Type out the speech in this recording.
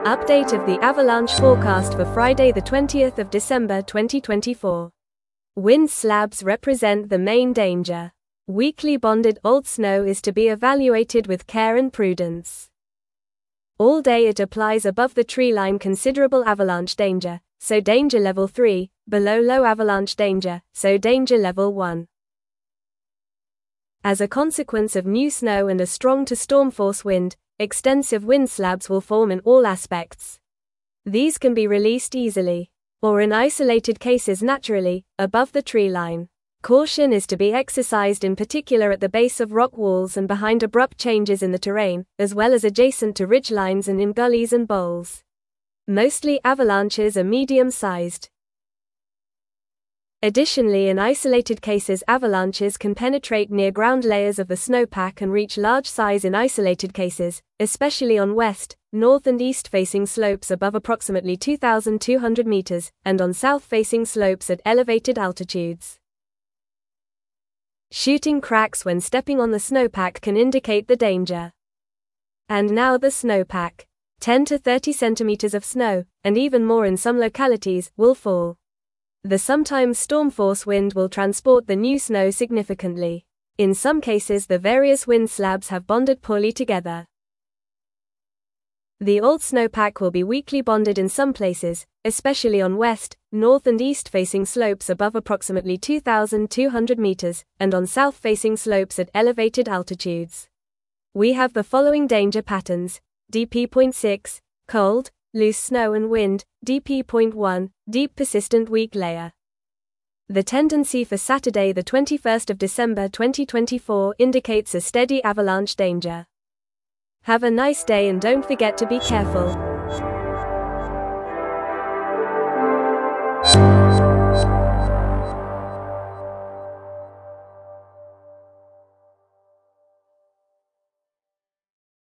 Update of the avalanche forecast for Friday the 20th of December 2024. Wind slabs represent the main danger. Weakly bonded old snow is to be evaluated with care and prudence. All day it applies above the tree line considerable avalanche danger, so danger level 3, below low avalanche danger, so danger level 1. As a consequence of new snow and a strong to storm force wind, extensive wind slabs will form in all aspects. These can be released easily, or in isolated cases naturally, above the tree line. Caution is to be exercised in particular at the base of rock walls and behind abrupt changes in the terrain, as well as adjacent to ridge lines and in gullies and bowls. Mostly avalanches are medium-sized. Additionally, in isolated cases avalanches can penetrate near ground layers of the snowpack and reach large size in isolated cases, especially on west, north and east-facing slopes above approximately 2,200 meters, and on south-facing slopes at elevated altitudes. Shooting cracks when stepping on the snowpack can indicate the danger. And now the snowpack. 10 to 30 centimeters of snow, and even more in some localities, will fall. The sometimes storm force wind will transport the new snow significantly. In some cases the various wind slabs have bonded poorly together. The old snowpack will be weakly bonded in some places, especially on west, north and east-facing slopes above approximately 2,200 meters, and on south-facing slopes at elevated altitudes. We have the following danger patterns: DP.6, cold, loose snow and wind, DP.1, deep persistent weak layer. The tendency for Saturday the 21st of December 2024 indicates a steady avalanche danger. Have a nice day and don't forget to be careful.